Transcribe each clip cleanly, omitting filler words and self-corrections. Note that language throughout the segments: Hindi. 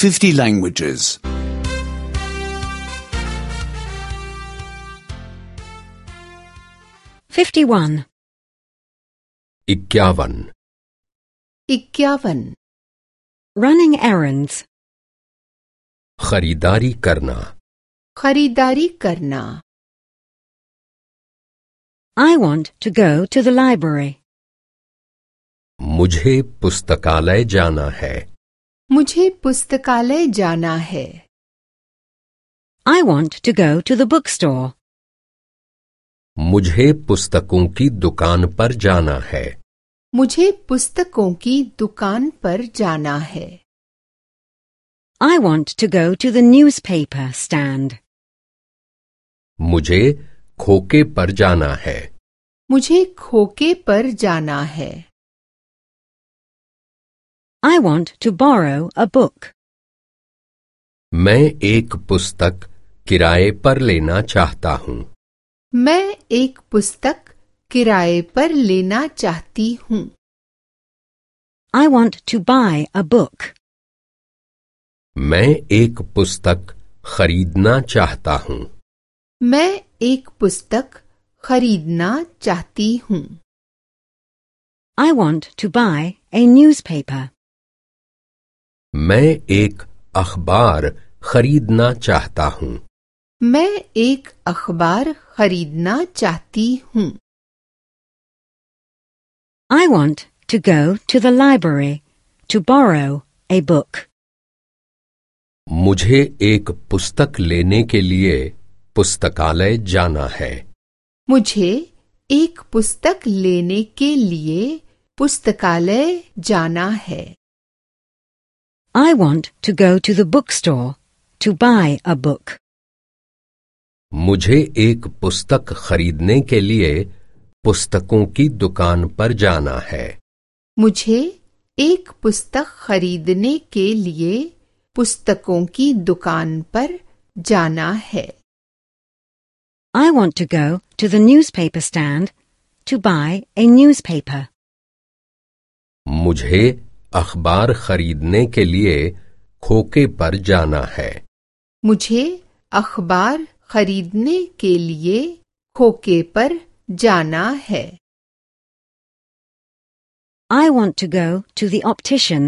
50 languages. 51. 51. 51. Running errands. खरीदारी करना. खरीदारी करना. I want to go to the library. मुझे पुस्तकालय जाना है. मुझे पुस्तकालय जाना है. I want to go to the bookstore. मुझे पुस्तकों की दुकान पर जाना है. मुझे पुस्तकों की दुकान पर जाना है. I want to go to the newspaper stand. मुझे खोके पर जाना है. मुझे खोके पर जाना है. I want to borrow a book. मैं एक पुस्तक किराए पर लेना चाहता हूँ. मैं एक पुस्तक किराए पर लेना चाहती हूँ. I want to buy a book. मैं एक पुस्तक खरीदना चाहता हूँ. मैं एक पुस्तक खरीदना चाहती हूँ. I want to buy a newspaper. मैं एक अखबार खरीदना चाहता हूँ. मैं एक अखबार खरीदना चाहती हूँ. I want to go to the library to borrow a book. मुझे एक पुस्तक लेने के लिए पुस्तकालय जाना है. मुझे एक पुस्तक लेने के लिए पुस्तकालय जाना है. I want to go to the bookstore to buy a book. मुझे एक पुस्तक खरीदने के लिए पुस्तकों की दुकान पर जाना है. मुझे एक पुस्तक खरीदने के लिए पुस्तकों की दुकान पर जाना है. I want to go to the newspaper stand to buy a newspaper. मुझे अखबार खरीदने के लिए खोके पर जाना है. मुझे अखबार खरीदने के लिए खोके पर जाना है. I want to go to the optician.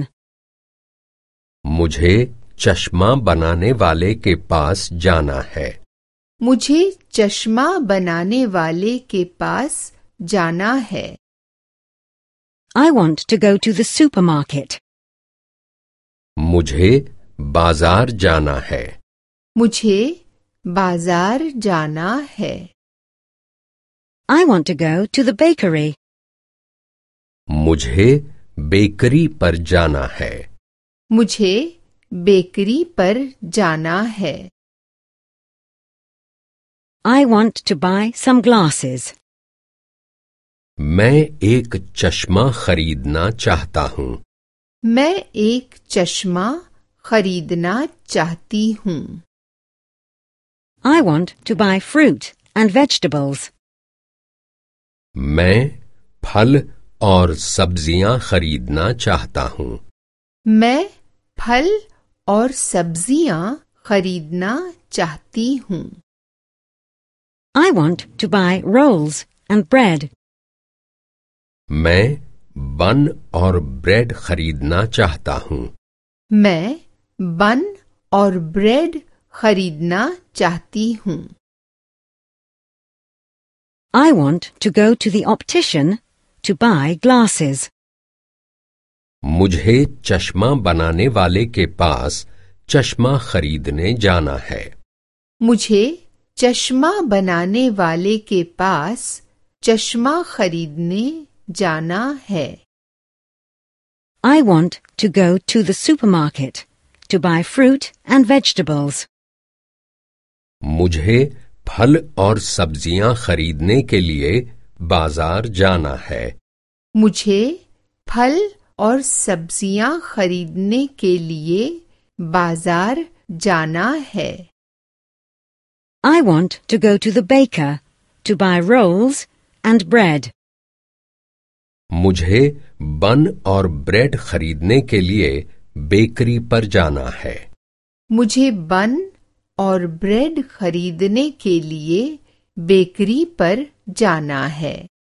मुझे चश्मा बनाने वाले के पास जाना है. मुझे चश्मा बनाने वाले के पास जाना है. I want to go to the supermarket. मुझे बाजार जाना है. मुझे बाजार जाना है. I want to go to the bakery. मुझे बेकरी पर जाना है. मुझे बेकरी पर जाना है. I want to buy some glasses. मैं एक चश्मा खरीदना चाहता हूँ. मैं एक चश्मा खरीदना चाहती हूँ. I want to buy fruit and vegetables. मैं फल और सब्जियां खरीदना चाहता हूँ. मैं फल और सब्जियां खरीदना चाहती हूँ. I want to buy rolls and bread. मैं बन और ब्रेड खरीदना चाहता हूँ. मैं बन और ब्रेड खरीदना चाहती हूँ. I want to go to the optician to buy glasses. मुझे चश्मा बनाने वाले के पास चश्मा खरीदने जाना है. मुझे चश्मा बनाने वाले के पास चश्मा खरीदने जाना है. I want to go to the supermarket to buy fruit and vegetables. मुझे फल और सब्जियां खरीदने के लिए बाजार जाना है. मुझे फल और सब्जियां खरीदने के लिए बाजार जाना है. I want to go to the baker to buy rolls and bread. मुझे बन और ब्रेड खरीदने के लिए बेकरी पर जाना है। मुझे बन और ब्रेड खरीदने के लिए बेकरी पर जाना है।